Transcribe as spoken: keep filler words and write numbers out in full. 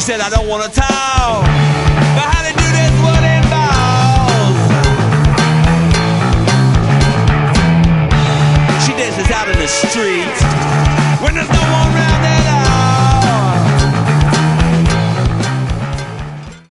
said I don't wanna talk, but how to do this what involves. She dances out in the street when there's no one around there.